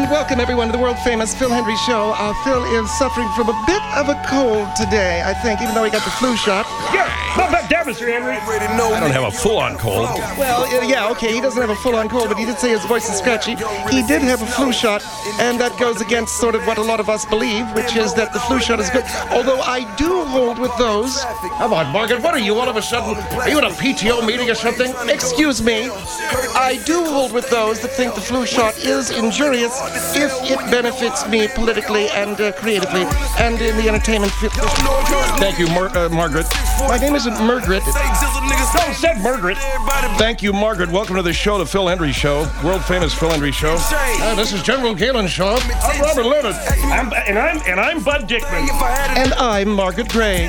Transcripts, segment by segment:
And welcome everyone to the world-famous Phil Hendry Show. Phil is suffering from a bit of a cold today, I think, even though he got the flu shot. Yeah, not back down, Mr. Henry. I don't have a full-on cold. Well, yeah, okay, he doesn't have a full-on cold, but he did say his voice is scratchy. He did have a flu shot, and that goes against sort of what a lot of us believe, which is that the flu shot is good. Although I do hold with those... Come on, Margaret, what are you all of a sudden? Are you at a PTO meeting or something? Excuse me. I do hold with those that think the flu shot is injurious if it benefits me politically and creatively and in the entertainment field. Thank you, Margaret. My name isn't Margaret. No, said Margaret. Thank you, Margaret. Welcome to the show, the Phil Hendry Show, world-famous Phil Hendry Show. This is General Galen Shaw. I'm Robert Leonard. I'm Bud Dickman. And I'm Margaret Gray.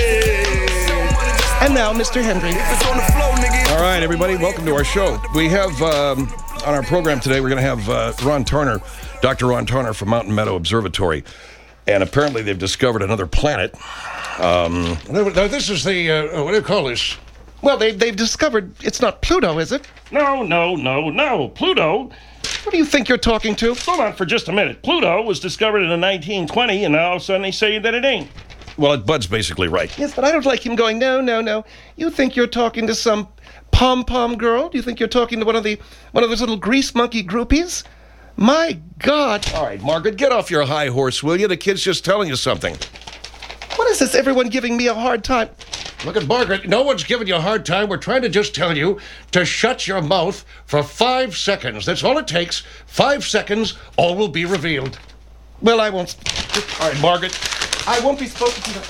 And now, Mr. Hendry. All right, everybody, welcome to our show. We have, on our program today, we're going to have Ron Tarner, Dr. Ron Tarner from Mountain Meadow Observatory. And apparently they've discovered another planet. This is the, what do you call this? Well, they've discovered it's not Pluto, is it? No. Pluto. What do you think you're talking to? Hold on for just a minute. Pluto was discovered in 1920, and now all of a sudden they say that it ain't. Well, Bud's basically right. Yes, but I don't like him going, no. You think you're talking to some pom-pom girl? Do you think you're talking to one of those little grease monkey groupies? My God. All right, Margaret, get off your high horse, will you? The kid's just telling you something. What is this, everyone giving me a hard time? Look at Margaret. No one's giving you a hard time. We're trying to just tell you to shut your mouth for 5 seconds. That's all it takes. 5 seconds, all will be revealed. Well, I won't. All right, Margaret. I won't be spoken to.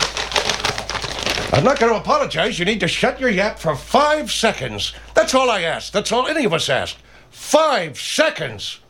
I'm not going to apologize. You need to shut your yap for 5 seconds. That's all I ask. That's all any of us ask. 5 seconds.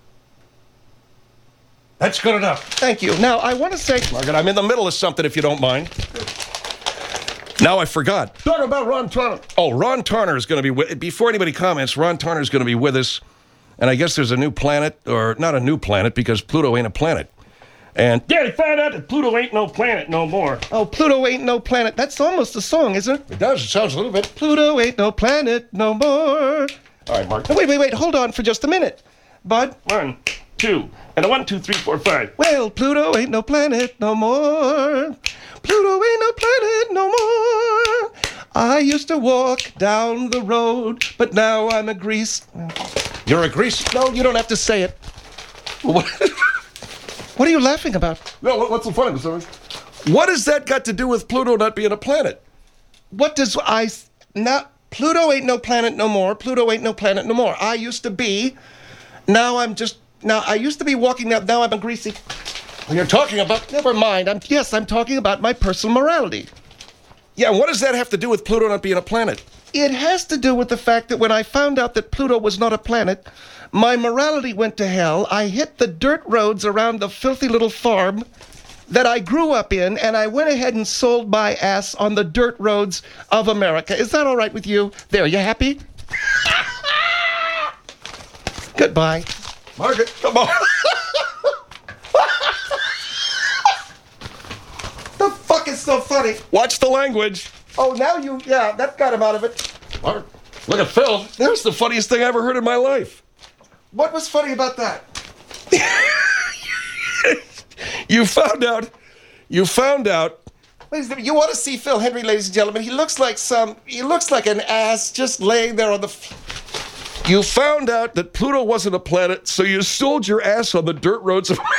That's good enough. Thank you. Now, I want to say... Margaret, I'm in the middle of something, if you don't mind. Now I forgot. Talk about Ron Tarner. Oh, Ron Tarner is going to be before anybody comments, Ron Tarner is going to be with us. And I guess there's a new planet, or not a new planet, because Pluto ain't a planet. And Yeah, they found out that Pluto ain't no planet no more. Oh, Pluto ain't no planet. That's almost a song, isn't it? It does. It sounds a little bit. Pluto ain't no planet no more. All right, Mark. No, wait. Hold on for just a minute. Bud? 1, 2, and a 1, 2, 3, 4, 5. Well, Pluto ain't no planet no more. Pluto ain't no planet no more. I used to walk down the road, but now I'm a grease. You're a grease? No, you don't have to say it. What are you laughing about? No, what's so funny, Mr. What has that got to do with Pluto not being a planet? What does Pluto ain't no planet no more. Pluto ain't no planet no more. I used to be. I used to be walking now. Now I'm a greasy. You're talking about... Never mind. I'm talking about my personal morality. Yeah, what does that have to do with Pluto not being a planet? It has to do with the fact that when I found out that Pluto was not a planet, my morality went to hell. I hit the dirt roads around the filthy little farm that I grew up in, and I went ahead and sold my ass on the dirt roads of America. Is that all right with you? There, you happy? Goodbye. Margaret, come on. The fuck is so funny? Watch the language. Oh, yeah, that got him out of it. Mark, look at Phil. That's the funniest thing I ever heard in my life. What was funny about that? You found out. Ladies and gentlemen, you want to see Phil Hendry, ladies and gentlemen. He looks like an ass just laying there on the... You found out that Pluto wasn't a planet, so you sold your ass on the dirt roads of...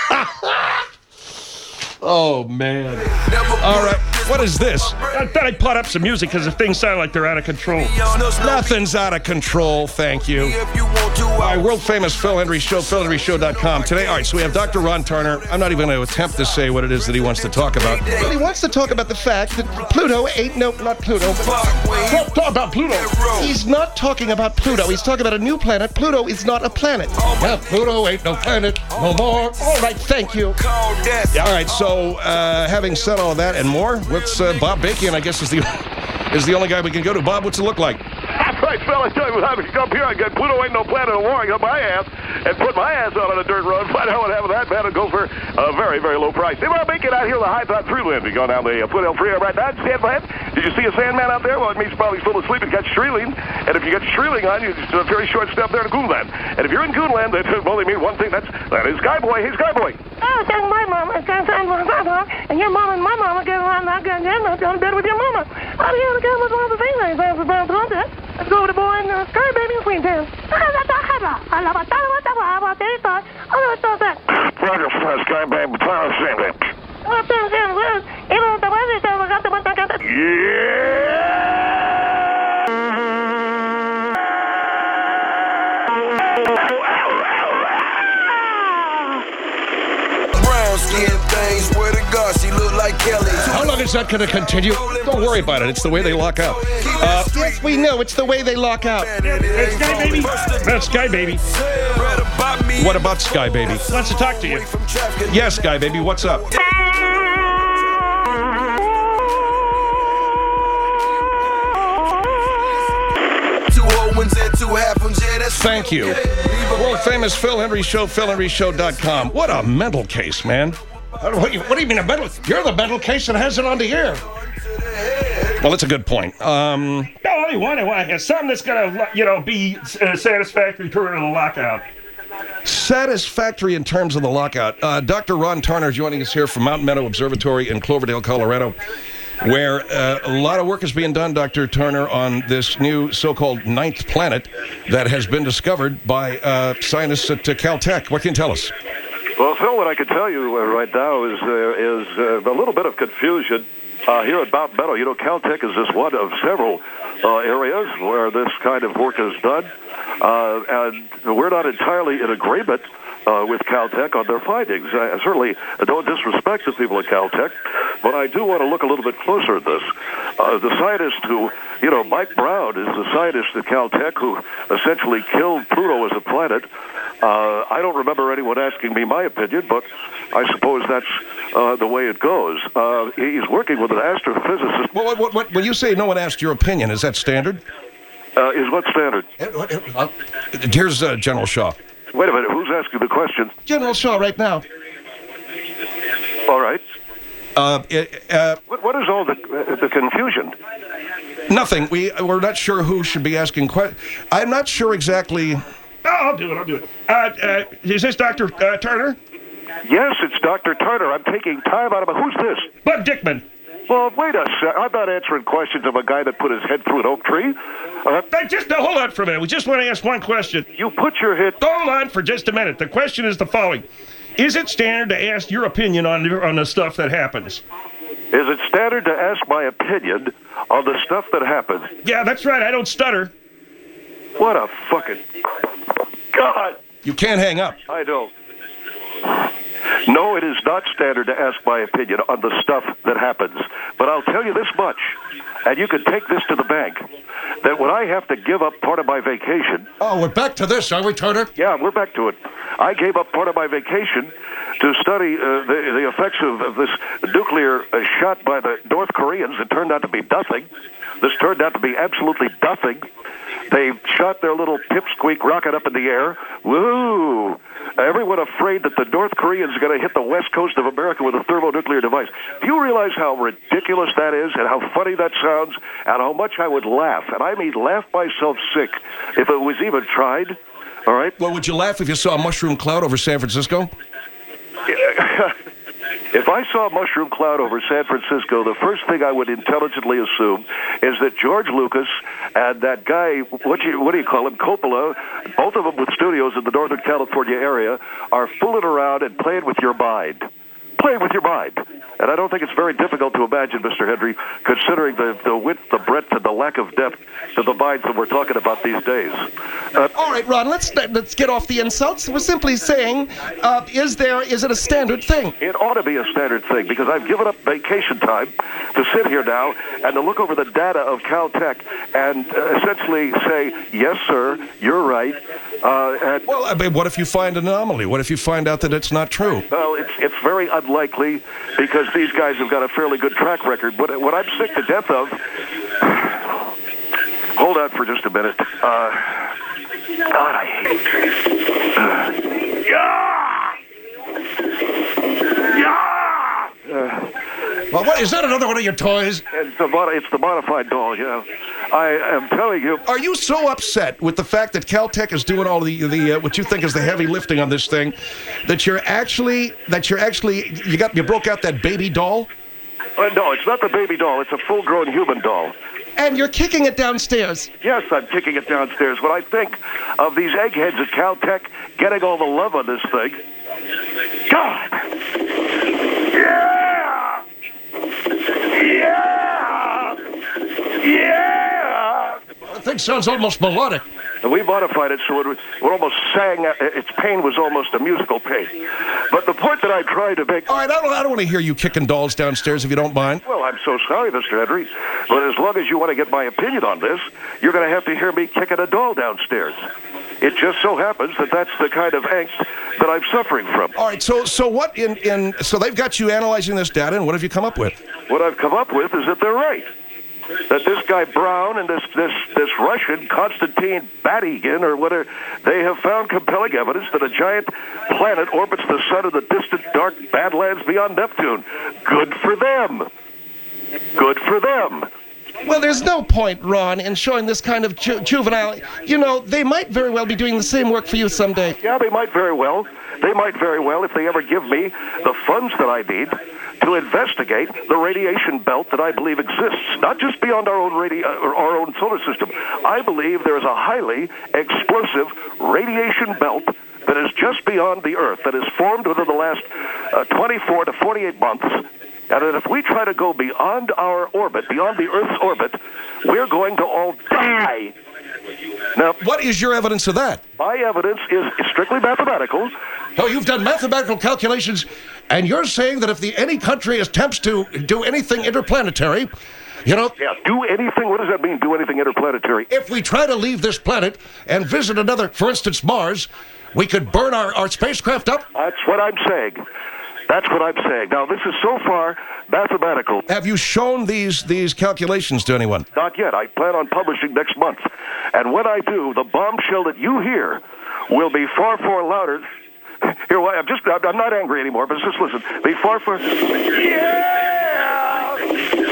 Oh, man. All right, what is this? I thought I'd put up some music because the things sound like they're out of control. Nothing's out of control, thank you. All right, world-famous Phil Hendry Show, philhendryshow.com. Today, all right, so we have Dr. Ron Tarner. I'm not even going to attempt to say what it is that he wants to talk about. Well, he wants to talk about the fact that Pluto ain't not Pluto. Talk about Pluto. He's not talking about Pluto. He's talking about a new planet. Pluto is not a planet. Yeah, Pluto ain't no planet no more. All right, thank you. Yeah, all right, so having said all that and more, let's Bob Bakian, I guess, is the only guy we can go to. Bob, what's it look like? That's right, Phil. Well, I tell you, when I come here, I get Pluto ain't no planet of war. I got my ass and put my ass out on a dirt road. Find out what happened to that man and go for a very, very low price. They want to make it out here the high top through land. You go down the Foothill Freeway right now. Stand by it. Did you see a Sandman out there? Well, it means probably full asleep and got Shreeling. And if you got Shreeling on, it's a very short step there to Coonland. And if you're in Coonland, that only means one thing. That is Skyboy. Hey, Skyboy. Oh, that's my mama. And your mama and my mama get around that gun. I'm going to bed with your mama. I'm going to go with one of the things. Let's go with the boy and Sky Baby and Queen Tail. Sky Baby, How long is that going to continue? Don't worry about it. It's the way they lock out. Yes, we know. It's the way they lock out. Hey, Sky Baby. That's Sky Baby. What about Sky Baby? Wants to talk to you. Yes, Sky Baby, what's up? Thank you. World famous Phil Hendry Show, PhilHenryShow.com. What a mental case, man. What do you mean a mental? You're the mental case that has it on the air. Well, that's a good point. No, only one I want to hear. Something that's going to, be satisfactory during the lockout. Satisfactory in terms of the lockout. Dr. Ron Turner joining us here from Mountain Meadow Observatory in Cloverdale, Colorado, where a lot of work is being done, Dr. Turner, on this new so-called ninth planet that has been discovered by scientists at Caltech. What can you tell us? Well, Phil, what I can tell you right now is a little bit of confusion here at Mountain Meadow. You know, Caltech is just one of several areas where this kind of work is done, and we're not entirely in agreement with Caltech on their findings. I certainly don't disrespect the people at Caltech, but I do want to look a little bit closer at this. The scientist who, Mike Brown is the scientist at Caltech who essentially killed Pluto as a planet. I don't remember anyone asking me my opinion, but I suppose that's the way it goes. He's working with an astrophysicist. Well, when you say no one asked your opinion, is that standard? Is what standard? Here's General Shaw. Wait a minute, who's asking the question? General Shaw right now. All right. What is all the confusion? Nothing. We're not sure who should be asking questions. I'm not sure exactly. I'll do it. Is this Dr. Turner? Yes, it's Dr. Turner. I'm taking time out of it. Who's this? Bud Dickman. Well, wait a sec. I'm not answering questions of a guy that put his head through an oak tree. Just hold on for a minute. We just want to ask one question. You put your head... Hold on for just a minute. The question is the following. Is it standard to ask your opinion on the stuff that happens? Is it standard to ask my opinion on the stuff that happens? Yeah, that's right. I don't stutter. What a fucking... God! You can't hang up. I don't. No, it is not standard to ask my opinion on the stuff that happens. But I'll tell you this much, and you can take this to the bank, that when I have to give up part of my vacation... Oh, we're back to this, are we, Turner? Yeah, we're back to it. I gave up part of my vacation to study the effects of this nuclear shot by the North Koreans. It turned out to be nothing. This turned out to be absolutely nothing. They shot their little pipsqueak rocket up in the air. Woo! Everyone afraid that the North Koreans are going to hit the west coast of America with a thermonuclear device. Do you realize how ridiculous that is and how funny that sounds and how much I would laugh, and I mean laugh myself sick, if it was even tried? All right? Well, would you laugh if you saw a mushroom cloud over San Francisco? If I saw a mushroom cloud over San Francisco, the first thing I would intelligently assume is that George Lucas and that guy, what do you call him, Coppola, both of them with studios in the Northern California area, are fooling around and playing with your mind. Playing with your mind. And I don't think it's very difficult to imagine, Mr. Hendry, considering the width, the breadth, and the lack of depth to the minds that we're talking about these days. All right, Ron, let's get off the insults. We're simply saying, is it a standard thing? It ought to be a standard thing, because I've given up vacation time to sit here now and to look over the data of Caltech and essentially say, yes, sir, you're right. Well, I mean, what if you find an anomaly? What if you find out that it's not true? Well, it's very unlikely, because these guys have got a fairly good track record. But what I'm sick to death of... Hold on for just a minute. God, I hate it. Well, what is that? Another one of your toys? It's the modified doll, yeah. I am telling you. Are you so upset with the fact that Caltech is doing all the what you think is the heavy lifting on this thing that you broke out that baby doll? No, it's not the baby doll. It's a full-grown human doll. And you're kicking it downstairs. Yes, I'm kicking it downstairs. When I think of these eggheads at Caltech getting all the love on this thing, God! Yeah! Yeah! Yeah! That thing sounds almost melodic. And we modified it so it almost sang. Its pain was almost a musical pain. But the point that I tried to make... All right, I don't want to hear you kicking dolls downstairs if you don't mind. Well, I'm so sorry, Mr. Henry. But as long as you want to get my opinion on this, you're going to have to hear me kicking a doll downstairs. It just so happens that that's the kind of angst that I'm suffering from. All right, so what so they've got you analyzing this data, and what have you come up with? What I've come up with is that they're right. That this guy Brown and this Russian Konstantin Batygin or whatever, they have found compelling evidence that a giant planet orbits the sun in the distant dark badlands beyond Neptune. Good for them. Good for them. Well, there's no point, Ron, in showing this kind of juvenile... You know, they might very well be doing the same work for you someday. Yeah, they might very well. They might very well if they ever give me the funds that I need to investigate the radiation belt that I believe exists, not just beyond our own solar system. I believe there is a highly explosive radiation belt that is just beyond the Earth, that is formed within the last 24 to 48 months, and that if we try to go beyond our orbit, beyond the Earth's orbit, we're going to all die. Now, what is your evidence of that? My evidence is strictly mathematical. Oh, you've done mathematical calculations, and you're saying that if any country attempts to do anything interplanetary, you know... Yeah, do anything? What does that mean, do anything interplanetary? If we try to leave this planet and visit another, for instance, Mars, we could burn our spacecraft up? That's what I'm saying. That's what I'm saying. Now, this is so far mathematical. Have you shown these calculations to anyone? Not yet. I plan on publishing next month. And when I do, the bombshell that you hear will be far, far louder. Here, I'm not angry anymore, but just listen. Be far, far... Yeah!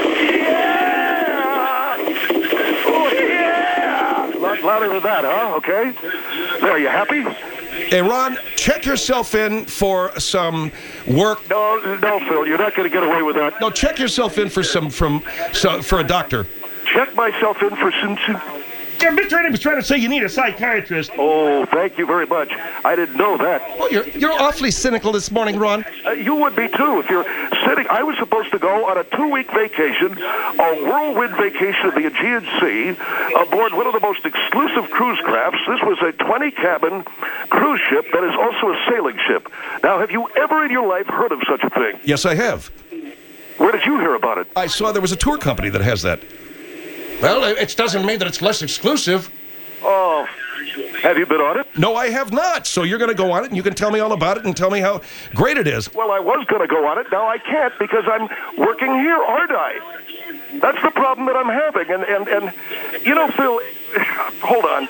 Yeah! Oh, yeah! A lot louder than that, huh? Okay. There, are you happy? Hey, Ron, check yourself in for some work. No, Phil, you're not going to get away with that. No, check yourself in for for a doctor. Check myself in for some... Yeah, Mr. Henry was trying to say you need a psychiatrist. Oh, thank you very much. I didn't know that. Oh, you're awfully cynical this morning, Ron. You would be, too, if you're sitting... I was supposed to go on a 2-week vacation, a whirlwind vacation of the Aegean Sea, aboard one of the most exclusive cruise crafts. This was a 20-cabin cruise ship that is also a sailing ship. Now, have you ever in your life heard of such a thing? Yes, I have. Where did you hear about it? I saw there was a tour company that has that. Well, it doesn't mean that it's less exclusive. Oh, have you been on it? No, I have not. So you're going to go on it, and you can tell me all about it and tell me how great it is. Well, I was going to go on it. Now I can't because I'm working here, aren't I? That's the problem that I'm having. And you know, Phil, hold on.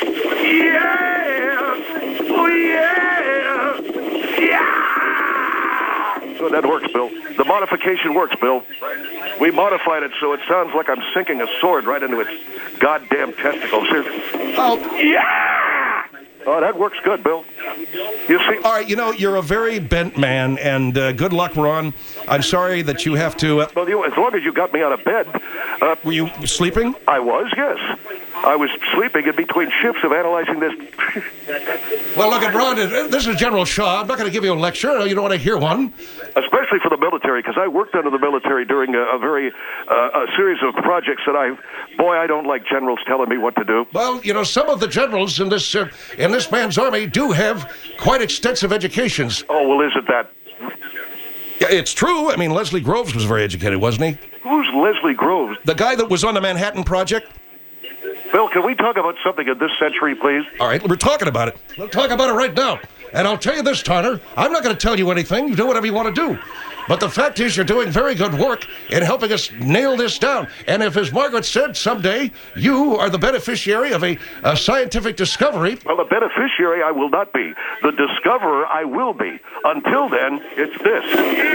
Yeah! Oh, yeah! Yeah! So that works, Bill. The modification works, Bill. We modified it so it sounds like I'm sinking a sword right into its goddamn testicles. Oh, yeah! Oh, that works good, Bill. You see... All right, you know, you're a very bent man, and good luck, Ron. I'm sorry that you have to... Well, as long as you got me out of bed... Were you sleeping? I was, yes. I was sleeping in between shifts of analyzing this... Well, look, Ron, this is General Shaw. I'm not going to give you a lecture. You don't want to hear one. Especially for the military, because I worked under the military during a series of projects that I don't like generals telling me what to do. Well, you know, some of the generals in this man's army do have quite extensive educations. Oh, well, isn't that... Yeah, it's true. I mean, Leslie Groves was very educated, wasn't he? Who's Leslie Groves? The guy that was on the Manhattan Project? Phil, can we talk about something in this century, please? All right, we're talking about it. We'll talk about it right now. And I'll tell you this, Turner, I'm not going to tell you anything. You do whatever you want to do. But the fact is, you're doing very good work in helping us nail this down. And if, as Margaret said, someday you are the beneficiary of a scientific discovery... Well, the beneficiary I will not be. The discoverer I will be. Until then, it's this.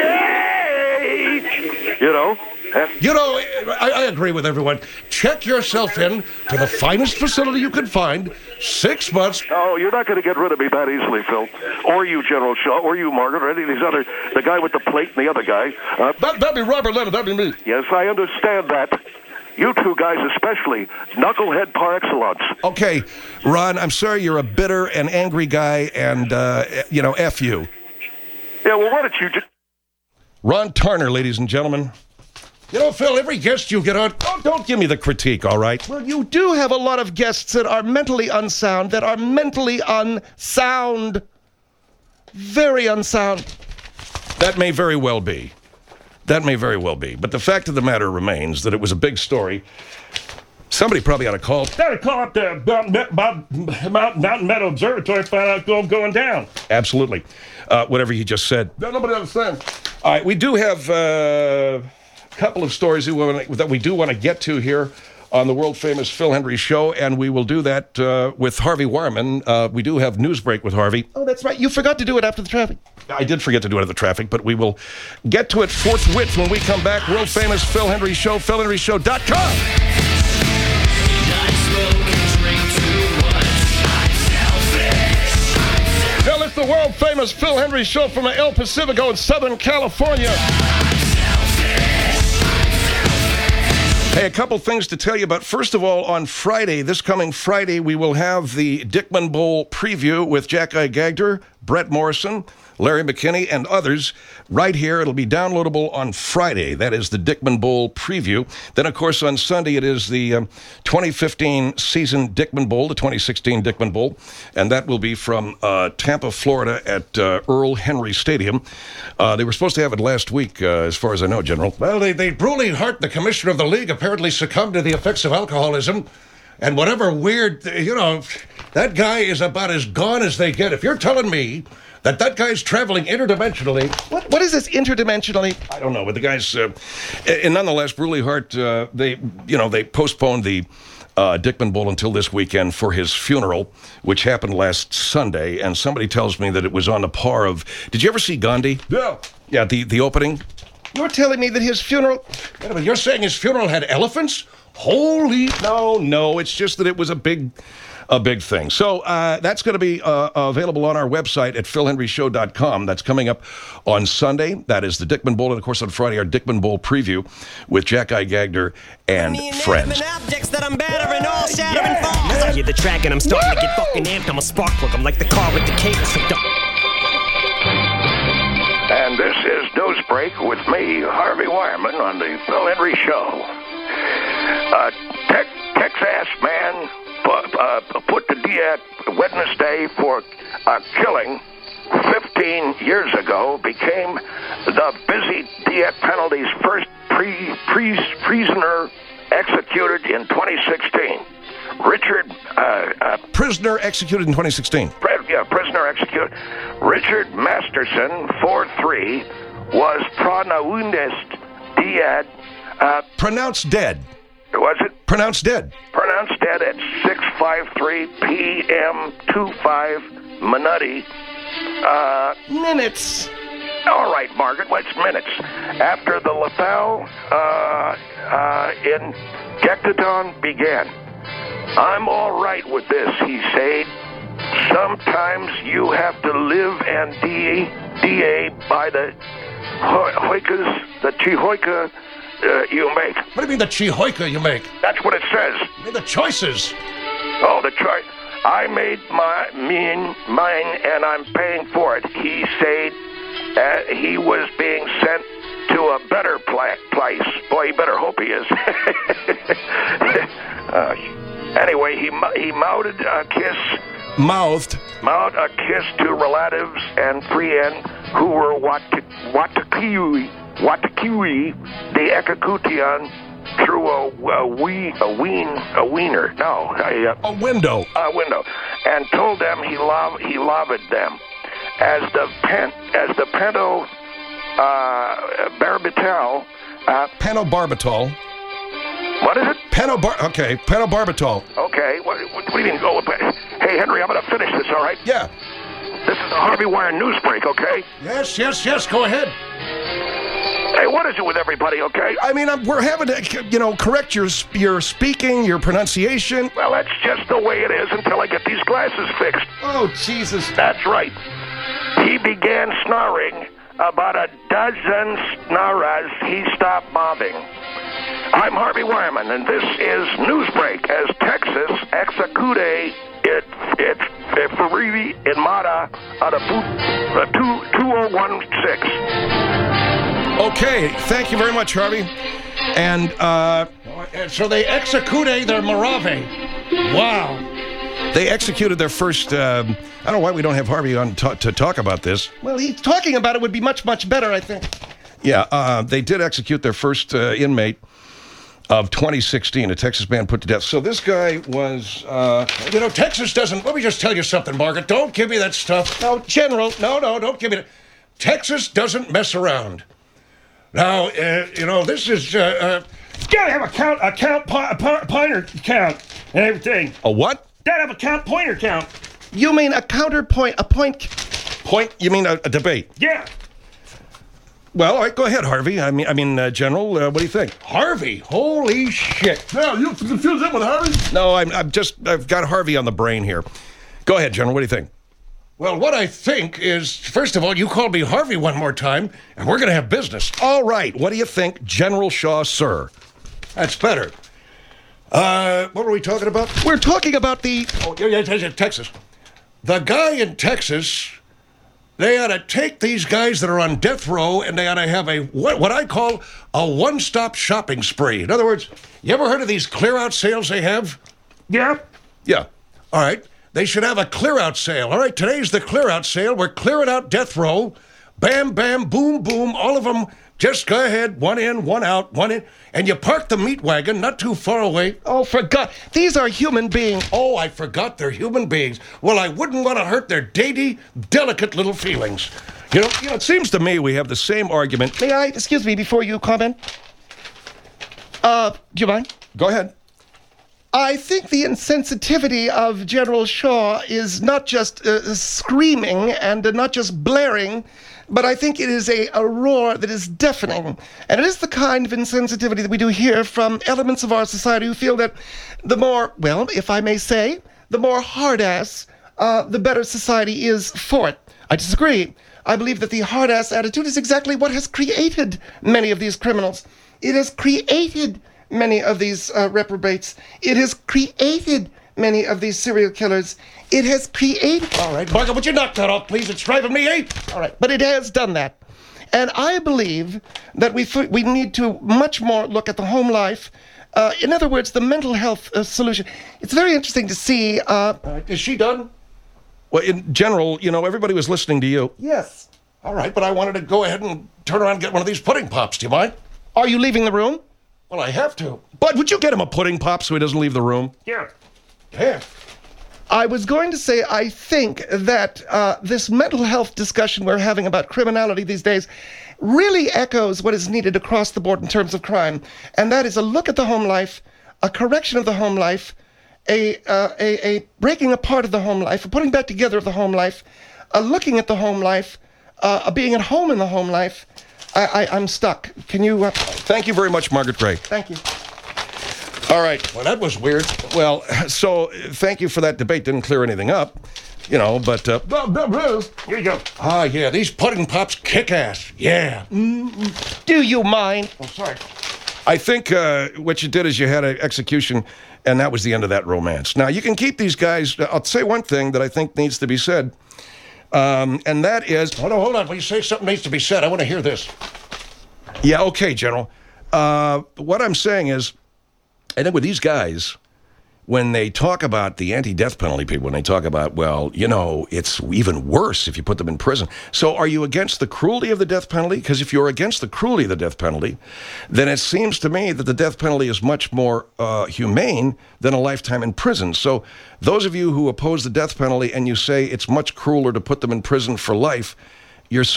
You know? You know, I agree with everyone. Check yourself in to the finest facility you can find. 6 months. Oh, you're not going to get rid of me that easily, Phil. Or you, General Shaw, or you, Margaret, or any of these other... The guy with the plate and the other guy. That'd be Robert Leonard, that'd be me. Yes, I understand that. You two guys especially. Knucklehead par excellence. Okay, Ron, I'm sorry you're a bitter and angry guy, and, F you. Yeah, well, why don't you just... Ron Tarner, ladies and gentlemen. You know, Phil, every guest you get on, don't give me the critique, all right? Well, you do have a lot of guests that are mentally unsound, Very unsound. That may very well be. But the fact of the matter remains that it was a big story. Somebody probably ought to call. Gotta call up the Mountain Meadow Observatory to find out what's going down. Absolutely. Whatever you just said. Nobody understands. All right, we do have a couple of stories that we do want to get to here on the world-famous Phil Hendrie Show, and we will do that with Harvey Wireman. We do have Newsbreak with Harvey. Oh, that's right. You forgot to do it after the traffic. I did forget to do it at the traffic, but we will get to it forthwith when we come back. World-famous Phil Hendrie Show, PhilHendrieShow.com. Well, it's the world-famous Phil Hendrie Show from El Pacifico in Southern California. Hey, a couple things to tell you about. First of all, on Friday, this coming Friday, we will have the Dickman Bowl preview with Jack-I Gagder, Brett Morrison, Larry McKinney, and others right here. It'll be downloadable on Friday. That is the Dickman Bowl preview. Then, of course, on Sunday, it is the 2015 season Dickman Bowl, the 2016 Dickman Bowl, and that will be from Tampa, Florida at Earl Henry Stadium. They were supposed to have it last week, as far as I know, General. Well, they Bruley Hart, the commissioner of the league, apparently succumbed to the effects of alcoholism. And whatever weird, that guy is about as gone as they get. If you're telling me that guy's traveling interdimensionally. What is this interdimensionally? I don't know, but the guy's... and nonetheless, Bruley Hart, they postponed the Dickman Bowl until this weekend for his funeral, which happened last Sunday, and somebody tells me that it was on the par of... Did you ever see Gandhi? Yeah. Yeah, the opening? You're telling me that his funeral... Wait a minute, you're saying his funeral had elephants? Holy... No, it's just that it was a big thing. So that's going to be available on our website at PhilHendrieShow.com. That's coming up on Sunday. That is the Dickman Bowl. And, of course, on Friday, our Dickman Bowl preview with Jack-I Gagder and friends. Objects that I'm battering, all shattering falls. I hear the track and I'm starting to get fucking amped. I'm a spark plug. I'm like the car with the cables hooked up. And this is Newsbreak with me, Harvey Wireman, on the Phil Hendrie Show. Texas man put to death Wednesday for killing 15 years ago, became the busy death penalty's first prisoner executed in 2016. Prisoner executed in 2016. Prisoner executed. Richard Masterson, 4'3", was pronounced dead. Pronounced dead. Was it? Pronounced dead. Pronounced dead at 6:53 p.m. 25 Minuti. Minutes. All right, Margaret, what's minutes? After the lapel in Gectodon began. I'm all right with this, he said. Sometimes you have to live and DA by the hoikas, the chihoika you make. What do you mean the chihoika you make? That's what it says. I mean the choices. Oh, the choice. I made mine, and I'm paying for it. He said he was being sent to a better place. Boy, you better hope he is. Anyway, he mouthed a kiss. Mouthed a kiss to relatives and friends who were Watakiwi, the Ekakutian, through a window, and told them he loved them. As the Pinto barbital. Pentobarbital. What is it? Pentobarbital. Okay, what do you mean? Oh, hey, Henry, I'm going to finish this, all right? Yeah. This is the Harvey Warren news break, okay? Yes, go ahead. Hey, what is it with everybody, okay? I mean, we're having to, correct your speaking, your pronunciation. Well, that's just the way it is until I get these glasses fixed. Oh, Jesus. That's right. He began snoring. About a dozen snarras he stopped mobbing. I'm Harvey Wyman, and this is Newsbreak as Texas execute it Ferrari in Mata out of 2016. Okay, thank you very much, Harvey. And so they execute their Morave. Wow. They executed their first, I don't know why we don't have Harvey on to talk about this. Well, he's talking about it would be much, much better, I think. Yeah, they did execute their first inmate of 2016. A Texas man put to death. So this guy was, Texas doesn't, let me just tell you something, Margaret. Don't give me that stuff. No, General. No, don't give me that. Texas doesn't mess around. Now, this is, You gotta have a pointer count and everything. a what? Gotta have a pointer count. You mean a counterpoint, a point? Point? You mean a debate? Yeah. Well, all right, go ahead, Harvey. I mean, General, what do you think? Harvey, holy shit. No, you confuse it with Harvey? No, I've got Harvey on the brain here. Go ahead, General, what do you think? Well, what I think is, first of all, you called me Harvey one more time, and we're going to have business. All right, what do you think, General Shaw, sir? That's better. What were we talking about? We're talking about the... Oh, yeah, Texas. The guy in Texas, they ought to take these guys that are on death row and they ought to have a, what I call a one-stop shopping spree. In other words, you ever heard of these clear-out sales they have? Yeah. Yeah. All right. They should have a clear-out sale. All right, today's the clear-out sale. We're clearing out death row. Bam, bam, boom, boom, all of them. Just go ahead, one in, one out, one in. And you park the meat wagon not too far away. Oh, for God. These are human beings. Oh, I forgot they're human beings. Well, I wouldn't want to hurt their dainty, delicate little feelings. It seems to me we have the same argument. May I, excuse me, before you comment? Do you mind? Go ahead. I think the insensitivity of General Shaw is not just screaming and not just blaring, but I think it is a roar that is deafening. And it is the kind of insensitivity that we do hear from elements of our society who feel that the more, well, if I may say, the more hard-ass, the better society is for it. I disagree. I believe that the hard-ass attitude is exactly what has created many of these criminals. It has created many of these reprobates. It has created many of these serial killers. It has created... All right, Margaret, would you knock that off, please? It's driving me ape. All right, but it has done that. And I believe that we need to much more look at the home life. In other words, the mental health solution. It's very interesting to see... Is she done? Well, in general, everybody was listening to you. Yes. All right, but I wanted to go ahead and turn around and get one of these pudding pops. Do you mind? Are you leaving the room? Well, I have to. Bud, would you get him a pudding pop so he doesn't leave the room? Yeah. Yeah. I was going to say, I think that this mental health discussion we're having about criminality these days really echoes what is needed across the board in terms of crime. And that is a look at the home life, a correction of the home life, a breaking apart of the home life, a putting back together of the home life, a looking at the home life, a being at home in the home life. I'm stuck. Can you... Thank you very much, Margaret Gray. Thank you. All right. Well, that was weird. Well, so thank you for that debate. Didn't clear anything up, but... Here you go. Ah, yeah, these pudding pops kick ass. Yeah. Do you mind? Oh, sorry. I think what you did is you had an execution, and that was the end of that romance. Now, you can keep these guys... I'll say one thing that I think needs to be said, and that is... Hold on. When you say something needs to be said, I want to hear this. Yeah, okay, General. What I'm saying is, I think with these guys, when they talk about the anti-death penalty people, when they talk about, it's even worse if you put them in prison. So are you against the cruelty of the death penalty? Because if you're against the cruelty of the death penalty, then it seems to me that the death penalty is much more humane than a lifetime in prison. So those of you who oppose the death penalty and you say it's much crueler to put them in prison for life, you're sort of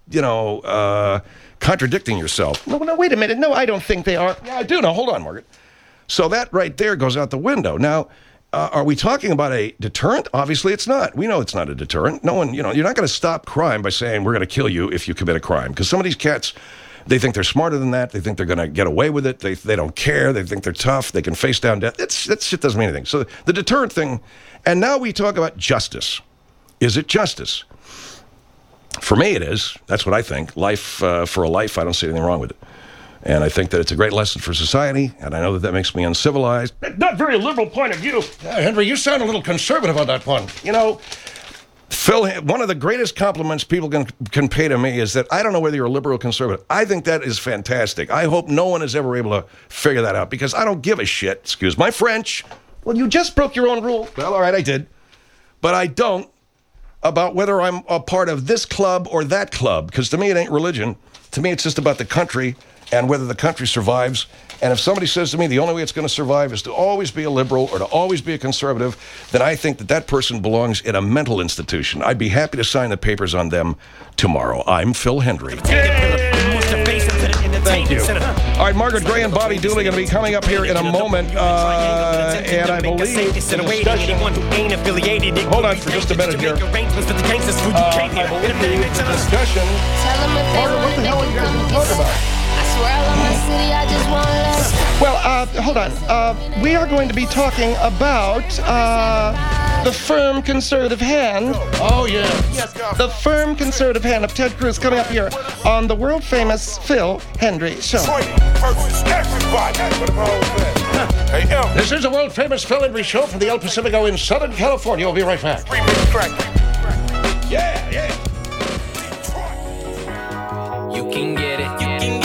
contradicting yourself. No, wait a minute. No, I don't think they are. Yeah, I do. Now, hold on, Margaret. So that right there goes out the window. Now, are we talking about a deterrent? Obviously, it's not. We know it's not a deterrent. No one, you're not going to stop crime by saying we're going to kill you if you commit a crime. Because some of these cats, they think they're smarter than that. They think they're going to get away with it. They don't care. They think they're tough. They can face down death. That shit doesn't mean anything. So the deterrent thing, and now we talk about justice. Is it justice? For me, it is. That's what I think. Life for a life, I don't see anything wrong with it. And I think that it's a great lesson for society, and I know that makes me uncivilized. Not very liberal point of view. Yeah, Henry, you sound a little conservative on that one. Phil, one of the greatest compliments people can pay to me is that I don't know whether you're a liberal or conservative. I think that is fantastic. I hope no one is ever able to figure that out, because I don't give a shit, excuse my French. Well, you just broke your own rule. Well, all right, I did. But I don't about whether I'm a part of this club or that club, because to me it ain't religion. To me it's just about the country and whether the country survives. And if somebody says to me the only way it's going to survive is to always be a liberal or to always be a conservative, then I think that person belongs in a mental institution. I'd be happy to sign the papers on them tomorrow. I'm Phil Hendry. Thank you. All right, Margaret Gray and Bobby Dooley going to be coming up here in a moment. And I believe the discussion... Hold on for just a minute here. I believe the discussion... Margaret, what the hell are you guys going to talk about? Well, hold on. We are going to be talking about the firm conservative hand. Oh, yeah. Yes, the firm conservative hand of Ted Cruz coming up here on the world-famous Phil Hendry Show. This is the world-famous Phil Hendry Show from the El Pacifico in Southern California. We'll be right back. Yeah. You can get it.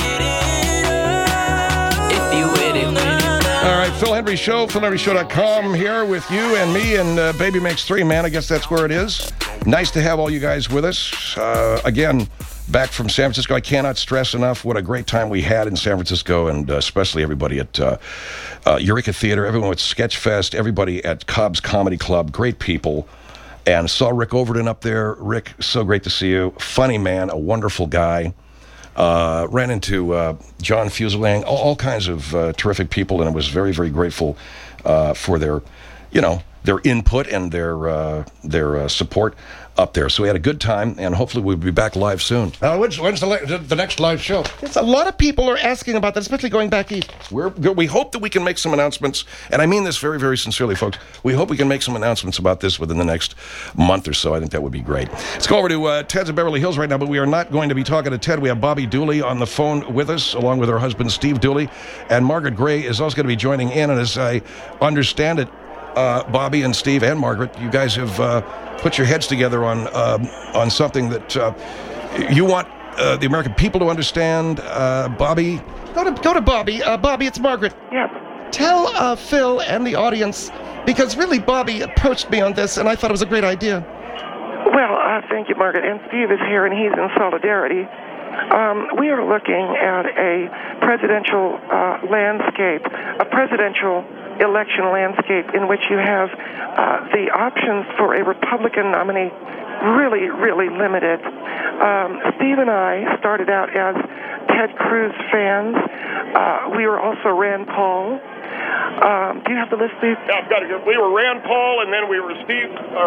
All right, Phil Hendry Show, PhilHendryShow.com here with you and me and Baby Makes Three, man. I guess that's where it is. Nice to have all you guys with us. Again, back from San Francisco. I cannot stress enough what a great time we had in San Francisco, and especially everybody at Eureka Theater, everyone at Sketchfest, everybody at Cobb's Comedy Club. Great people. And saw Rick Overton up there. Rick, so great to see you. Funny man, a wonderful guy. Ran into John Fuselier, all kinds of terrific people, and I was very, very grateful for their input and their support up there. So we had a good time, and hopefully we'll be back live soon. When's the next live show? Yes, a lot of people are asking about that, especially going back east. We hope that we can make some announcements, and I mean this very, very sincerely, folks. We hope we can make some announcements about this within the next month or so. I think that would be great. Let's go over to Ted's in Beverly Hills right now, but we are not going to be talking to Ted. We have Bobby Dooley on the phone with us, along with her husband, Steve Dooley, and Margaret Gray is also going to be joining in, and as I understand it, Bobby and Steve and Margaret, you guys have put your heads together on something that you want the American people to understand. Bobby? Go to Bobby. Bobby, it's Margaret. Yes. Tell Phil and the audience, because really Bobby approached me on this, and I thought it was a great idea. Well, thank you, Margaret. And Steve is here, and he's in solidarity. We are looking at a presidential landscape, a presidential election landscape in which you have the options for a Republican nominee really, really limited. Steve and I started out as Ted Cruz fans. We were also Rand Paul. Do you have the list, Steve? Yeah, I've got it. We were Rand Paul, and then we were Steve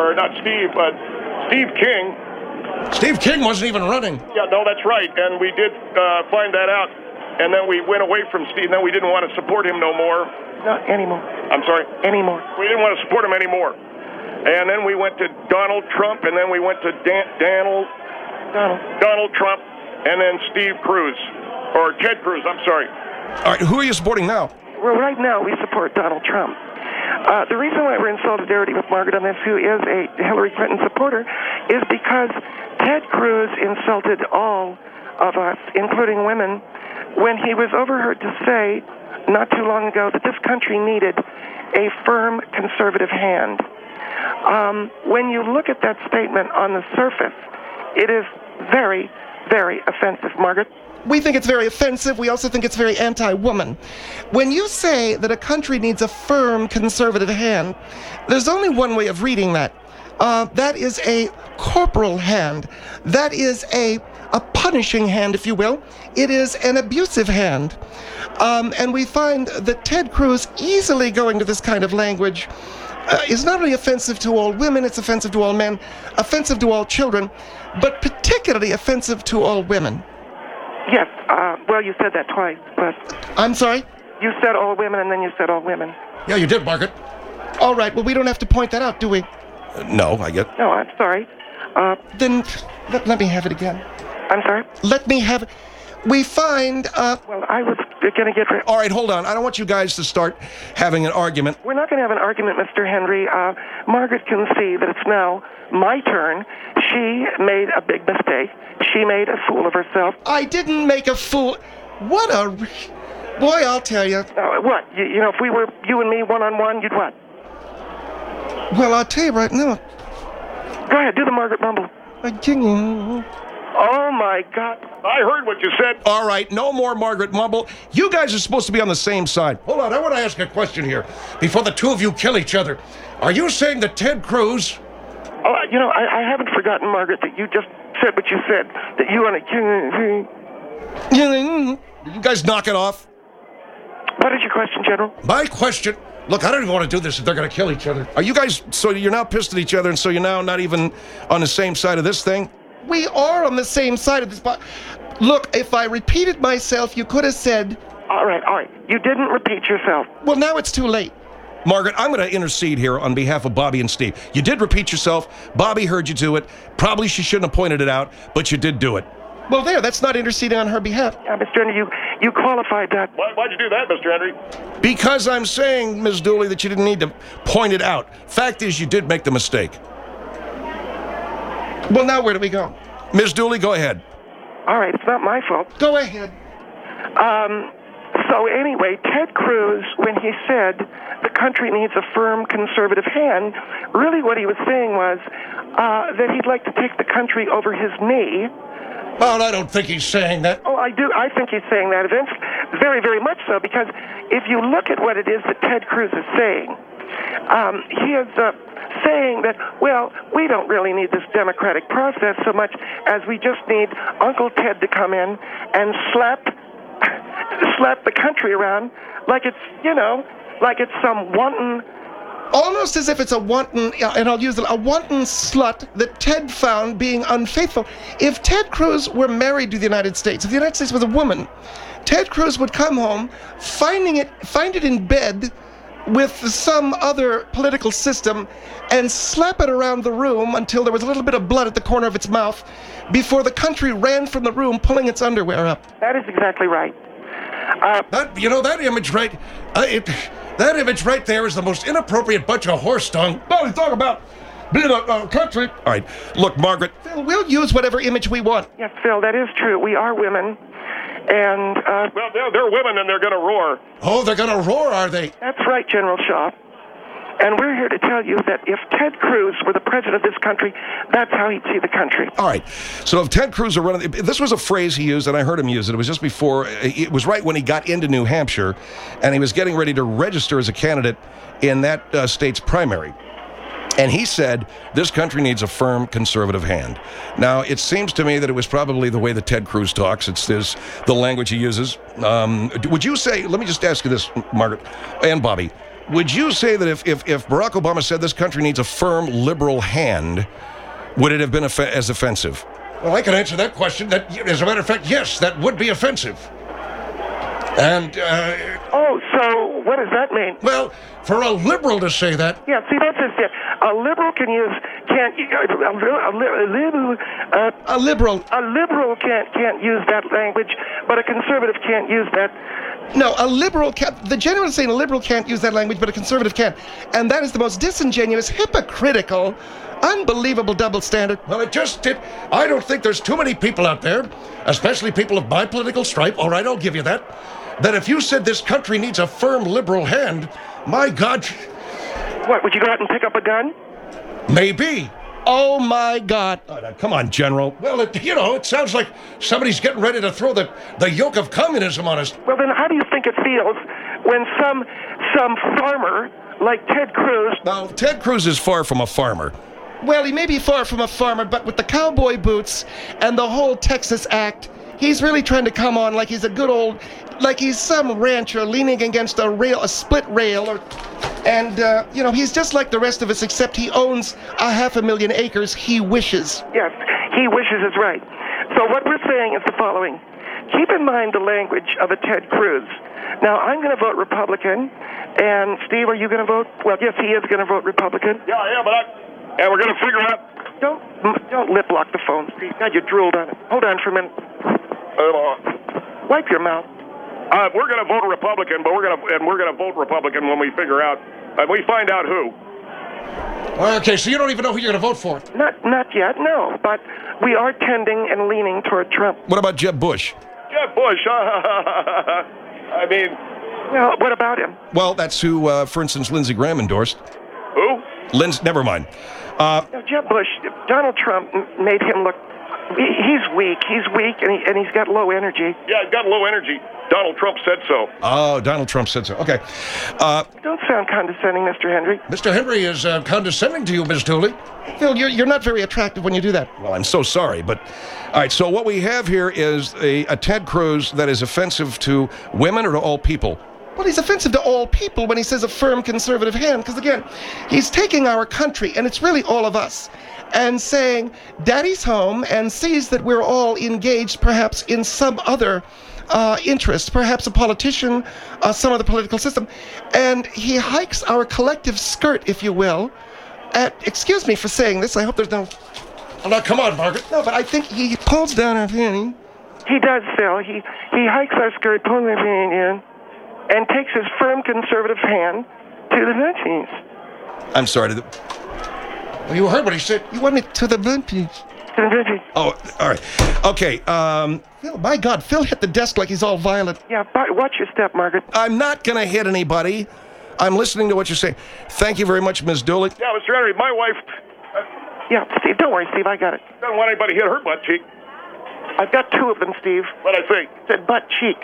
King. Steve King wasn't even running. Yeah, no, that's right. And we did find that out. And then we went away from Steve. And then we didn't want to support him no more. Not anymore. I'm sorry? Anymore. We didn't want to support him anymore. And then we went to Donald Trump, and then we went to Donald Trump, and then Steve Cruz. Or Ted Cruz, I'm sorry. All right, who are you supporting now? Well, right now we support Donald Trump. The reason why we're in solidarity with Margaret on this, who is a Hillary Clinton supporter, is because Ted Cruz insulted all of us, including women, when he was overheard to say not too long ago that this country needed a firm conservative hand. When you look at that statement on the surface, it is very, very offensive, Margaret. We think it's very offensive. We also think it's very anti-woman. When you say that a country needs a firm conservative hand, there's only one way of reading that. That is a corporal hand. That is a a punishing hand, if you will. It is an abusive hand. And we find that Ted Cruz easily going to this kind of language is not only offensive to all women, it's offensive to all men, offensive to all children, but particularly offensive to all women. Yes, well, you said that twice, but... I'm sorry? You said all women, and then you said all women. Yeah, you did, Margaret. All right, well, we don't have to point that out, do we? No, I get. No, I'm sorry. Then let me have it again. I'm sorry? Let me have it. We find, Well, I was going to get... All right, hold on. I don't want you guys to start having an argument. We're not going to have an argument, Mr. Henry. Margaret can see that it's now my turn. She made a big mistake. She made a fool of herself. I didn't make a fool. What a... Boy, I'll tell you. What? You know, if we were you and me one-on-one, you'd what? Well, I'll tell you right now. Go ahead, do the Margaret Mumble. Oh, my God. I heard what you said. All right, no more Margaret Mumble. You guys are supposed to be on the same side. Hold on, I want to ask a question here before the two of you kill each other. Are you saying that Ted Cruz... Oh, you know, I haven't forgotten, Margaret, that you just said what you said, that you want to... You guys knock it off. What is your question, General? My question... Look, I don't even want to do this if they're going to kill each other. Are you guys... So you're now pissed at each other, and so you're now not even on the same side of this thing? We are on the same side of this. Look, if I repeated myself, you could have said... All right. You didn't repeat yourself. Well, now it's too late. Margaret, I'm going to intercede here on behalf of Bobby and Steve. You did repeat yourself. Bobby heard you do it. Probably she shouldn't have pointed it out, but you did do it. Well, that's not interceding on her behalf. Yeah, Mr. Henry, you qualified that. Why'd you do that, Mr. Henry? Because I'm saying, Ms. Dooley, that you didn't need to point it out. Fact is, you did make the mistake. Well, now where do we go? Ms. Dooley, go ahead. All right, it's not my fault. Go ahead. So anyway, Ted Cruz, when he said the country needs a firm conservative hand, really what he was saying was that he'd like to take the country over his knee. Well, I don't think he's saying that. Oh, I do. I think he's saying that, Vince. Very, very much so, because if you look at what it is that Ted Cruz is saying, he is saying that, well, we don't really need this democratic process so much as we just need Uncle Ted to come in and slap the country around like it's, like it's some wanton... Almost as if it's a wanton, and I'll use a wanton slut that Ted found being unfaithful. If Ted Cruz were married to the United States, if the United States was a woman, Ted Cruz would come home, find it in bed with some other political system, and slap it around the room until there was a little bit of blood at the corner of its mouth before the country ran from the room pulling its underwear up. That is exactly right. That image right... That image right there is the most inappropriate bunch of horse dung. No, talk about being a country. All right, look, Margaret. Phil, we'll use whatever image we want. Yes, Phil, that is true. We are women. And, Well, they're women and they're going to roar. Oh, they're going to roar, are they? That's right, General Shaw. And we're here to tell you that if Ted Cruz were the president of this country, that's how he'd see the country. All right. So if Ted Cruz were running... This was a phrase he used, and I heard him use it. It was just before... It was right when he got into New Hampshire, and he was getting ready to register as a candidate in that state's primary. And he said, this country needs a firm conservative hand. Now, it seems to me that it was probably the way that Ted Cruz talks. It's the language he uses. Would you say... Let me just ask you this, Margaret and Bobby. Would you say that if Barack Obama said this country needs a firm liberal hand, would it have been as offensive? Well, I can answer that question. That, as a matter of fact, yes, that would be offensive. And, Oh, so what does that mean? well, for a liberal to say that... Yeah, see, that's just it. A liberal can't use that language, but a conservative can't use that. No, a liberal can't. The general is saying a liberal can't use that language, but a conservative can. And that is the most disingenuous, hypocritical, unbelievable double standard. Well, I don't think there's too many people out there, especially people of my political stripe, all right, I'll give you that if you said this country needs a firm liberal hand, my God... What, would you go out and pick up a gun? Maybe. Oh, my God. Oh, now, come on, General. Well, it sounds like somebody's getting ready to throw the yoke of communism on us. Well, then how do you think it feels when some farmer like Ted Cruz... Now, Ted Cruz is far from a farmer. Well, he may be far from a farmer, but with the cowboy boots and the whole Texas act, he's really trying to come on like he's a good old, like he's some rancher leaning against a split rail, he's just like the rest of us, except he owns 500,000 acres he wishes. Yes, he wishes is right. So what we're saying is the following. Keep in mind the language of a Ted Cruz. Now, I'm going to vote Republican, and Steve, are you going to vote? Well, yes, he is going to vote Republican. Yeah, and we're going to figure out. Don't lip lock the phone, Steve. God, you drooled on it. Hold on for a minute. Wipe your mouth. We're going to vote Republican, but we're going to vote Republican when we figure out, we find out who. Okay, so you don't even know who you're going to vote for? Not yet, no. But we are tending and leaning toward Trump. What about Jeb Bush? Jeb Bush, I mean... Well, what about him? Well, that's who, for instance, Lindsey Graham endorsed. Who? Never mind. Jeb Bush, Donald Trump made him look... He's weak, and he's got low energy. Yeah, he's got low energy. Donald Trump said so. Oh, Donald Trump said so. Okay. Don't sound condescending, Mr. Henry. Mr. Henry is condescending to you, Ms. Dooley. Phil, you're not very attractive when you do that. Well, I'm so sorry, but... All right, so what we have here is a Ted Cruz that is offensive to women or to all people. Well, he's offensive to all people when he says a firm conservative hand, because, again, he's taking our country, and it's really all of us, and saying, Daddy's home, and sees that we're all engaged perhaps in some other interest, perhaps a politician, some other political system, and he hikes our collective skirt, if you will, excuse me for saying this, I hope there's no... Oh, now, come on, Margaret. No, but I think he pulls down our panty. He does, Phil. He hikes our skirt, pulls our panty in, and takes his firm conservative hand to the bunchies. I'm sorry. Well, you heard what he said. You want me to the bunchies? To the bunchies. Oh, all right. Okay. Phil, my God, Phil hit the desk like he's all violent. Yeah, but watch your step, Margaret. I'm not going to hit anybody. I'm listening to what you're saying. Thank you very much, Ms. Dooley. Yeah, Mr. Henry, my wife... Yeah, Steve, don't worry, Steve, I got it. Don't want anybody to hit her butt cheek. I've got two of them, Steve. What'd I say? Said butt cheek.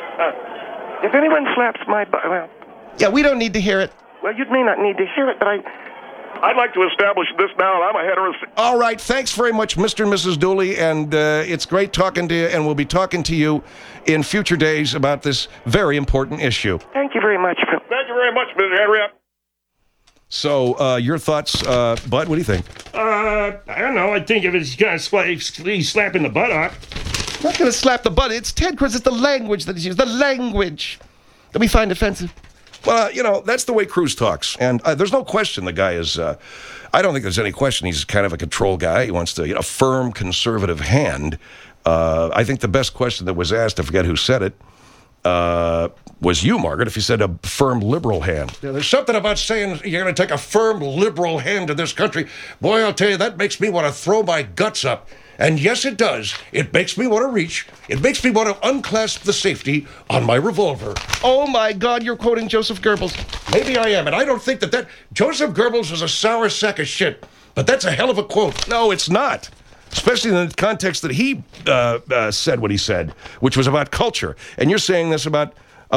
If anyone slaps my butt, well... Yeah, we don't need to hear it. Well, you may not need to hear it, but I'd like to establish this now, and I'm a heterosexual... All right, thanks very much, Mr. and Mrs. Dooley, and it's great talking to you, and we'll be talking to you in future days about this very important issue. Thank you very much, Phil. Thank you very much, Mr. Henry. So, your thoughts, Bud? What do you think? I don't know. I think if it's going to slapping the butt off. Not going to slap the butt. It's Ted Cruz. It's the language that is used. The language that we find offensive. Well, that's the way Cruz talks. And there's no question the guy is, I don't think there's any question he's kind of a control guy. He wants to, firm conservative hand. I think the best question that was asked, I forget who said it, was you, Margaret, if you said a firm liberal hand. Yeah, there's something about saying you're going to take a firm liberal hand to this country. Boy, I'll tell you, that makes me want to throw my guts up. And yes, it does. It makes me want to reach. It makes me want to unclasp the safety on my revolver. Oh, my God, you're quoting Joseph Goebbels. Maybe I am, and I don't think that Joseph Goebbels was a sour sack of shit. But that's a hell of a quote. No, it's not. Especially in the context that he said what he said, which was about culture. And you're saying this about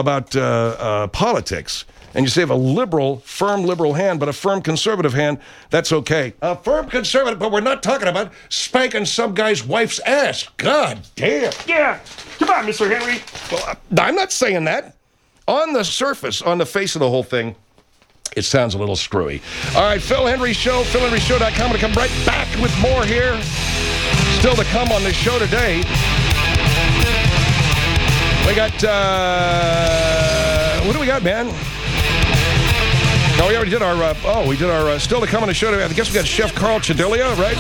politics. And you say have a firm liberal hand, but a firm conservative hand, that's okay. A firm conservative, but we're not talking about spanking some guy's wife's ass. God damn. Yeah. Come on, Mr. Henry. Well, I'm not saying that. On the surface, on the face of the whole thing, it sounds a little screwy. All right, Phil Henry Show, philhenryshow.com. I'm going to come right back with more here. Still to come on this show today. We got, what do we got, man? Oh, we already did our, still to come on the show today. I guess we got Chef Carl Chedilia, right?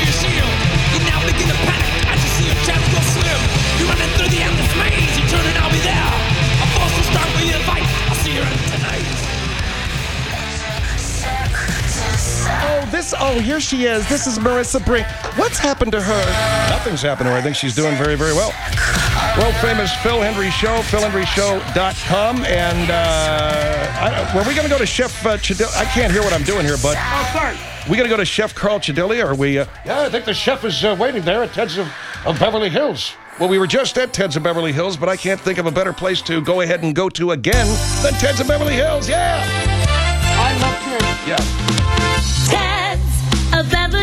Oh, here she is. This is Marissa Brink. What's happened to her? Nothing's happened to her. I think she's doing very, very well. World-famous Phil Henry Show, philhenryshow.com. And were we going to go to Chef Chedilia? I can't hear what I'm doing here, but... Oh, sorry. We going to go to Chef Carl Chedilia, or are we... Yeah, I think the chef is waiting there at Ted's of Beverly Hills. Well, we were just at Ted's of Beverly Hills, but I can't think of a better place to go ahead and go to again than Ted's of Beverly Hills. Yeah! I love Ted. Yeah. Ted's of Beverly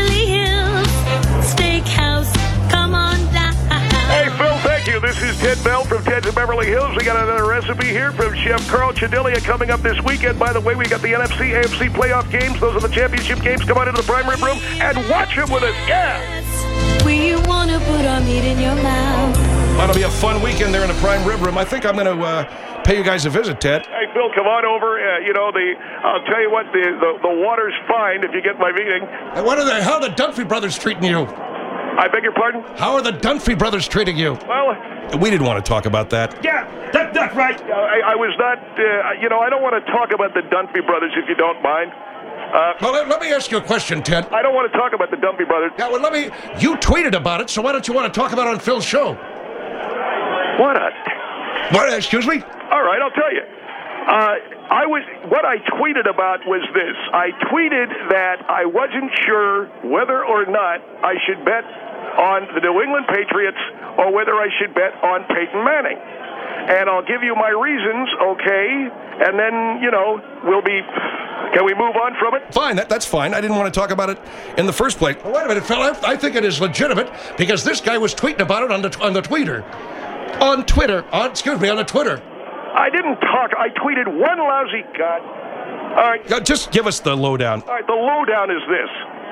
Beverly Hills. We got another recipe here from Chef Carl Chedilia coming up this weekend. By the way, we got the NFC, AFC playoff games. Those are the championship games. Come on into the prime rib room and watch them with us. Yeah. We want to put our meat in your mouth. That'll be a fun weekend there in the prime rib room. I think I'm going to pay you guys a visit, Ted. Hey, Phil, come on over. I'll tell you what, the water's fine if you get my meeting. And how are the Dunphy brothers treating you? I beg your pardon? How are the Dunphy brothers treating you? Well, we didn't want to talk about that. Yeah, that's right. I was not, I don't want to talk about the Dunphy brothers if you don't mind. Well, let me ask you a question, Ted. I don't want to talk about the Dunphy brothers. Yeah, well, you tweeted about it, so why don't you want to talk about it on Phil's show? Why not? What, excuse me? All right, I'll tell you. What I tweeted about was this. I tweeted that I wasn't sure whether or not I should bet on the New England Patriots or whether I should bet on Peyton Manning. And I'll give you my reasons, okay? And then, can we move on from it? Fine, that's fine. I didn't want to talk about it in the first place. Well, wait a minute, Phil. I think it is legitimate because this guy was tweeting about it on the tweeter. On Twitter. On the Twitter. I didn't talk. I tweeted one lousy God. All right. Just give us the lowdown. All right, the lowdown is this.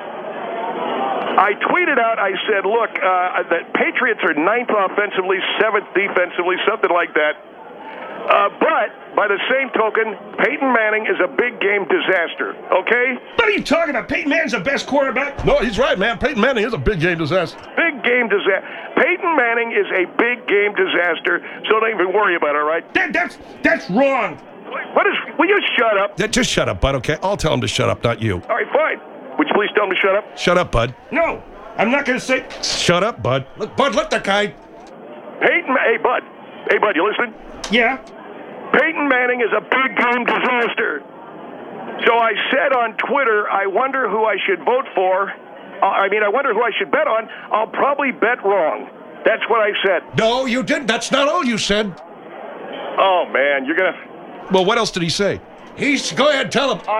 I tweeted out, I said, look, the Patriots are 9th offensively, 7th defensively, something like that. But, by the same token, Peyton Manning is a big game disaster, okay? What are you talking about? Peyton Manning's the best quarterback? No, he's right, man. Peyton Manning is a big game disaster. Big game disaster. Peyton Manning is a big game disaster, so don't even worry about it, all right? That's wrong. Will you shut up? Just shut up, bud, okay? I'll tell him to shut up, not you. All right, fine. Would you please tell him to shut up? Shut up, bud. No, I'm not going to say... Shut up, bud. Look, Bud, let that guy... Hey, Bud, you listening? Yeah? Peyton Manning is a big game disaster. So I said on Twitter, I wonder who I should vote for. I wonder who I should bet on. I'll probably bet wrong. That's what I said. No, you didn't. That's not all you said. Oh, man, you're going to... Well, what else did he say? Go ahead, tell him.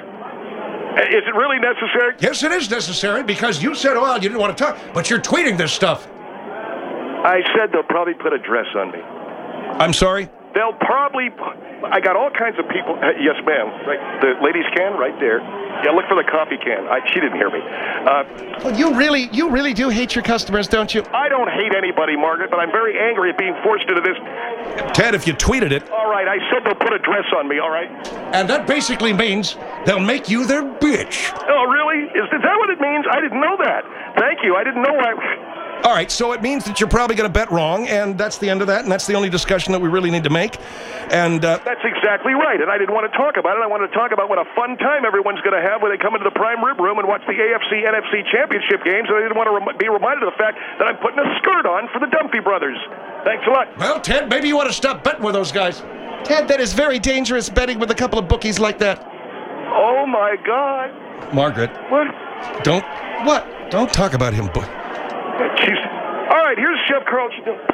Is it really necessary? Yes, it is necessary because you said, you didn't want to talk, but you're tweeting this stuff. I said they'll probably put a dress on me. I'm sorry? They'll probably... I got all kinds of people... Yes, ma'am. Right, the ladies' can right there. Yeah, look for the coffee can. She didn't hear me. Well, you really do hate your customers, don't you? I don't hate anybody, Margaret, but I'm very angry at being forced into this. Ted, if you tweeted it... All right, I said they'll put a dress on me, all right? And that basically means they'll make you their bitch. Oh, really? Is that what it means? I didn't know that. Thank you. I didn't know why... All right, so it means that you're probably going to bet wrong, and that's the end of that, and that's the only discussion that we really need to make. And that's exactly right, and I didn't want to talk about it. I wanted to talk about what a fun time everyone's going to have when they come into the prime rib room and watch the AFC, NFC championship games, and I didn't want to be reminded of the fact that I'm putting a skirt on for the Dunphy brothers. Thanks a lot. Well, Ted, maybe you want to stop betting with those guys. Ted, that is very dangerous betting with a couple of bookies like that. Oh, my God. Margaret. What? Don't talk about him. Jeez. All right, here's Chef Carl.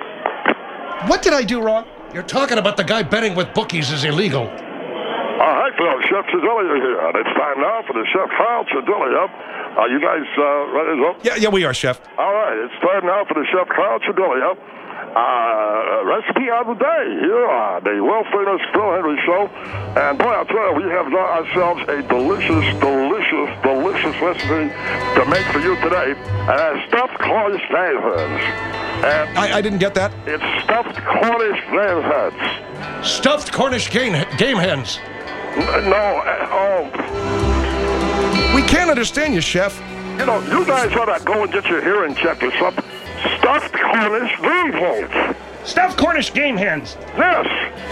What did I do wrong? You're talking about the guy betting with bookies is illegal. Hi, Phil. Chef Chedilia here. And it's time now for the Chef Carl Chedilia. Are you guys ready to go? Yeah, we are, Chef. All right, it's time now for the Chef Carl Chedilia. Recipe of the day here on the world-famous Phil Henry Show. And boy, I'll tell you, we have ourselves a delicious recipe to make for you today. Stuffed Cornish game hens. And I didn't get that. It's stuffed Cornish game hens. Stuffed Cornish game hens. No, We can't understand you, Chef. You guys ought to go and get your hearing checked or something. Stuffed Cornish game hens. Stuffed Cornish game hens. Yes.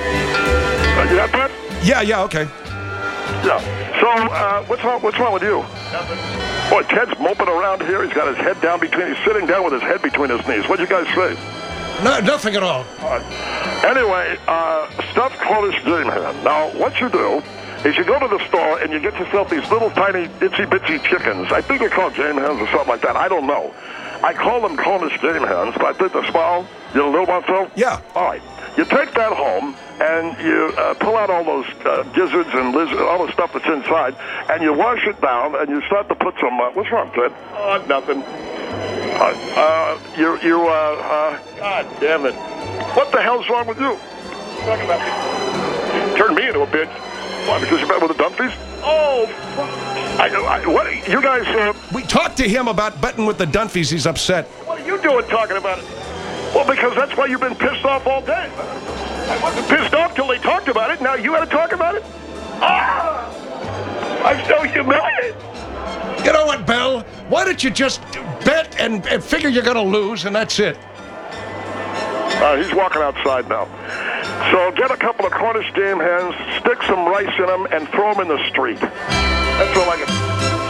You got that? Yeah, okay. Yeah. So, what's wrong with you? Nothing. Boy, Ted's moping around here. He's got his head down he's sitting down with his head between his knees. What'd you guys say? No, nothing at all. Anyway, stuffed Cornish game hen. Now, what you do is you go to the store and you get yourself these little tiny itsy-bitsy chickens. I think they're called game hens or something like that. I don't know. I call them Cornish game hens, but I think they're small. You know, little one, Phil? Yeah. All right. You take that home, and you pull out all those gizzards and lizards, all the stuff that's inside, and you wash it down, and you start to put some... what's wrong, Ted? Nothing. God damn it. What the hell's wrong with you? Talk about me. Turn me into a bitch. Why, because you met with the Dunphys? Oh, what? You guys... We talked to him about betting with the Dunphys. He's upset. What are you doing talking about it? Well, because that's why you've been pissed off all day. I wasn't pissed off till they talked about it. Now you got to talk about it? Ah! I'm so humiliated. You know what, Bell? Why don't you just bet and figure you're going to lose, and that's it? He's walking outside now. So get a couple of Cornish game hens, stick some rice in them, and throw them in the street. That's all I can...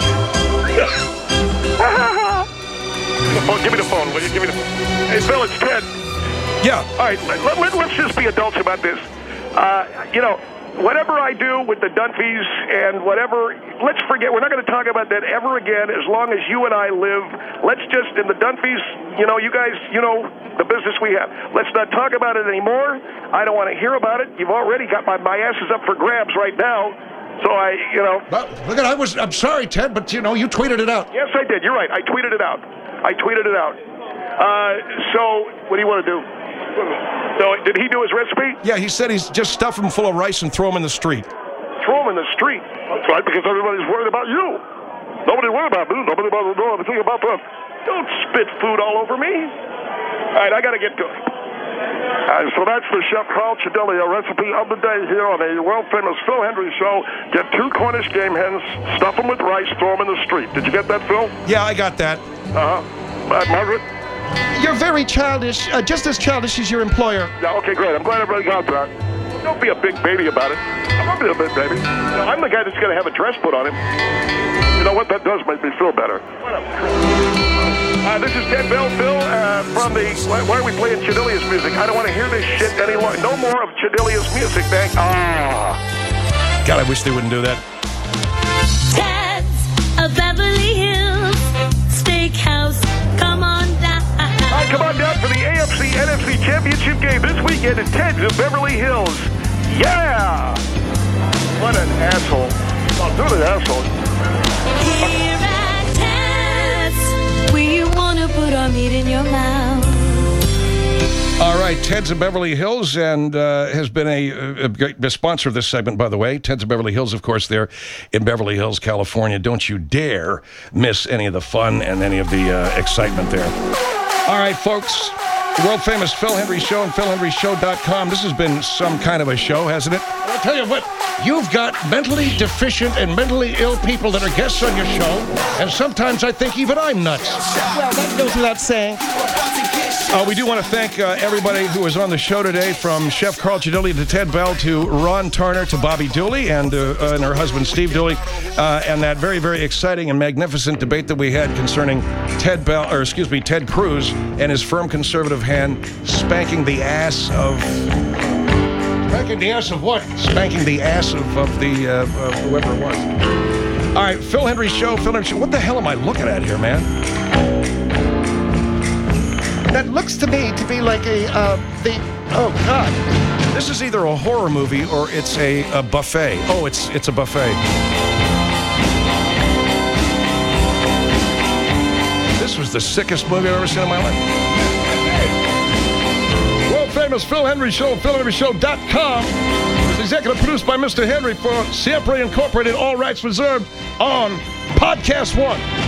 Oh, give me the phone, will you? Give me the phone. Hey, Bill, it's Ted. Yeah. All right, let's just be adults about this. Whatever I do with the Dunphys and whatever, let's forget. We're not going to talk about that ever again as long as you and I live. Let's just, in the Dunphys, you guys, the business we have. Let's not talk about it anymore. I don't want to hear about it. You've already got my ass is up for grabs right now. So Well, look, I'm sorry, Ted, but, you tweeted it out. Yes, I did. You're right. I tweeted it out. So, what do you want to do? So, did he do his recipe? Yeah, he said he's just stuff them full of rice and throw them in the street. Throw them in the street? That's right, because everybody's worried about you. Nobody worried about me. Nobody wants to know anything about them. Don't spit food all over me. All right, I got to get going. So that's the Chef Carl Chidelli recipe of the day here on a world-famous Phil Hendrie show. Get 2 Cornish game hens, stuff them with rice, throw them in the street. Did you get that, Phil? Yeah, I got that. Margaret? You're very childish, just as childish as your employer. Yeah, okay, great. I'm glad everybody got that. Don't be a big baby about it. I'm not be a big baby. I'm the guy that's going to have a dress put on him. You know what? That does make me feel better. This is Ted Bell, Phil, from the... Why are we playing Chidelius music? I don't want to hear this shit anymore. No more of Chidelius music, thank... God, I wish they wouldn't do that. Ted's a Beverly Hills Steakhouse. Come on down. All right, come on down for the AFC NFC Championship game this weekend at Ted's of Beverly Hills. Yeah! What an asshole. Oh, do the asshole. Here at Ted's, we want to put our meat in your mouth. All right, Ted's of Beverly Hills, and has been a sponsor of this segment, by the way. Ted's of Beverly Hills, of course, there in Beverly Hills, California. Don't you dare miss any of the fun and any of the excitement there. All right, folks, the world-famous Phil Hendrie Show and PhilHendrieShow.com. This has been some kind of a show, hasn't it? I'll tell you what, you've got mentally deficient and mentally ill people that are guests on your show, and sometimes I think even I'm nuts. Well, that goes without saying. We do want to thank everybody who was on the show today, from Chef Carl Chidelli to Ted Bell to Ron Turner to Bobby Dooley and her husband Steve Dooley, and that very, very exciting and magnificent debate that we had concerning Ted Cruz and his firm conservative hand spanking the ass of... Spanking the ass of what? Spanking the ass of whoever it was. All right, Phil Hendrie Show, Phil Hendrie Show. What the hell am I looking at here, man? That looks to me to be like oh God. This is either a horror movie or it's a buffet. Oh, it's a buffet. This was the sickest movie I've ever seen in my life. World-famous Phil Hendrie Show, PhilHendrieShow.com. It's executive produced by Mr. Henry for Siempre Incorporated, all rights reserved on Podcast One.